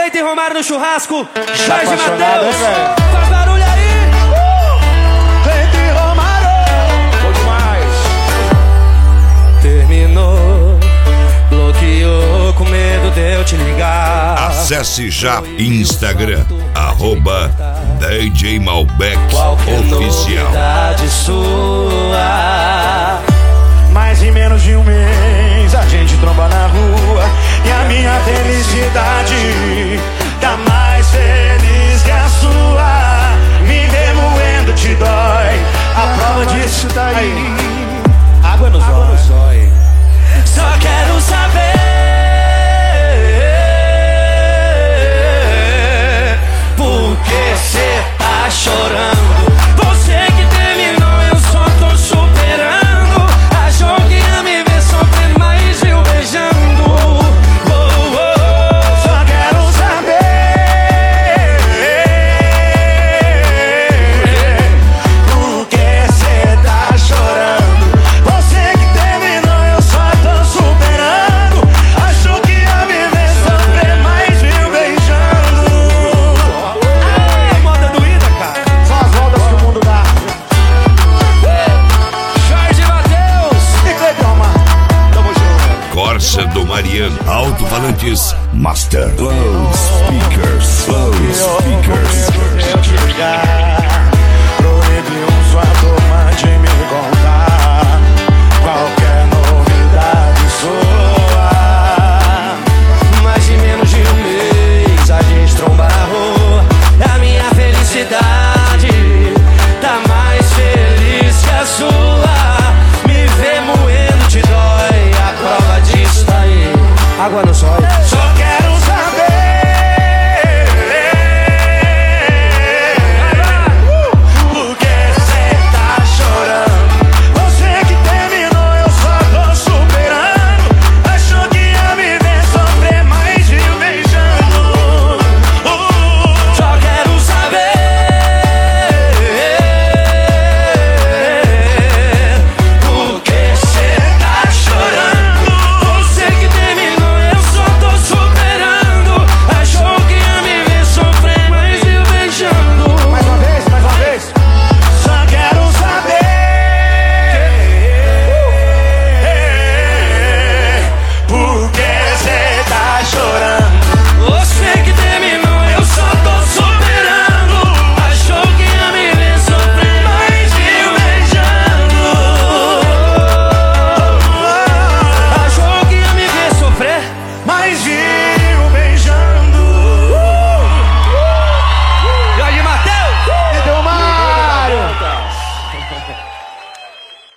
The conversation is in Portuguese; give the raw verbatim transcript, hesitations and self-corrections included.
Cleiton e Romário no churrasco. Jorge apaixonado, Matheus, hein, velho? faz barulho aí. Cleiton e Romário. Bom demais. Terminou, bloqueou com medo de eu te ligar. Acesse já Instagram, arroba D J Malbec Qualquer Oficial. novidade sua. Mas em menos de um mês a gente tromba na rua e a minha felicidade tá mais feliz que a sua. Me ver moendo te dói, a prova disso tá aí. Água no zóio. Só quero saber por que cê tá chorando. Você que terminou, eu só tô superando. Achou que ia me ver sofrendo, mas eu beijando. Oh, oh. Só quero saber por que cê tá chorando. Você que terminou, eu só tô superando. Achou que ia me ver sofrer, mas viu beijando. Ah, moda doída, cara. São as voltas que o mundo dá. Jorge Matheus. E Cleiton, mano, tamo junto. Corsa do Mariano. Alto-falantes Master. Flow Speakers. Flow Speakers. Eu te ligar.